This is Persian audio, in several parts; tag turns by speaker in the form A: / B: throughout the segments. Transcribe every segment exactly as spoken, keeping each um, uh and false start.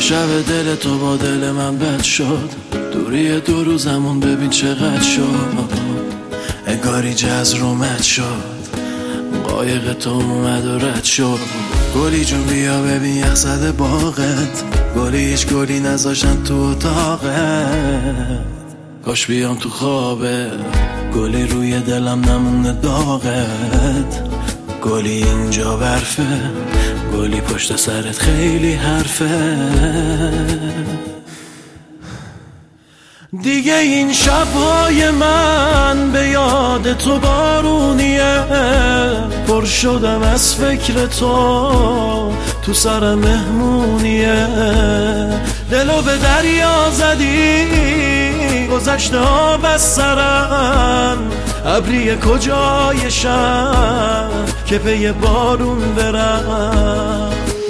A: شب دل تو با دل من بد شد، دوری دو روزمون ببین چقدر شد. انگاری جز رومت شد، قایق تو اومد و رد شد. گلی جون بیا ببین یخ زده باغت، گلی هیچ گلی نذاشتن تو اتاقت. کاش بیام تو خوابه، گلی روی دلم نمونه داغت. گلی اینجا برفه، گلی پشت سرت خیلی حرفه. دیگه این شبهای من به یاد تو بارونیه، پر شدم از فکر تو، تو سر مهمونیه. دلو به دریا زدی، گذشته آب از سرم. ابری کجای شهر که پی بارون برم.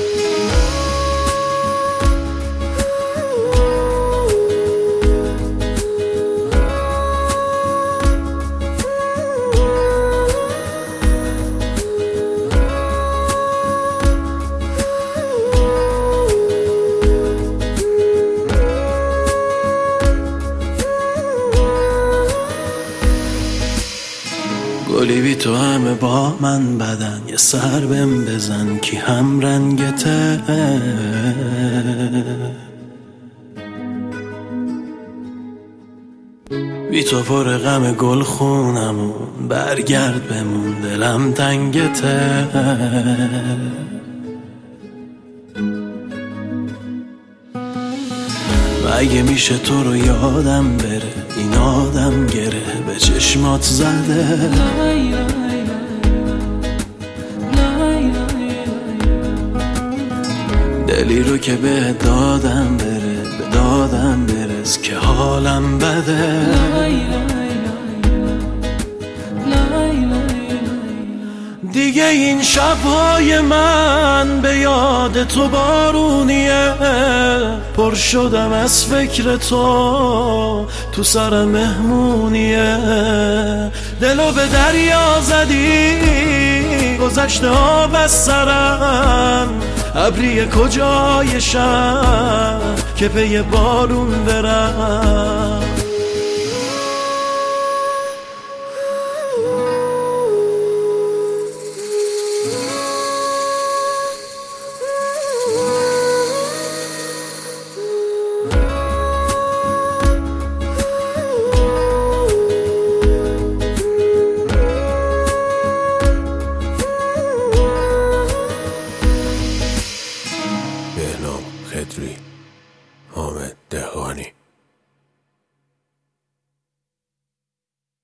A: گلی بی تو همه با من بدن، یه سر بهم بزن کی هم رنگته. بی تو پر غم گل خونمون، برگرد بمون دلم تنگته. و اگه میشه تو رو یادم بره، این آدم گره به چشمات زده. دلی رو که به دادم بره، به دادم برس که حالم بده. دیگه این شبهای من به یاد تو بارونیه، پر شدم از فکر تو، تو سر مهمونیه. دلو به دریا زدی، گذشته آب از سرم. ابری کجای شهر که پی بارون برم.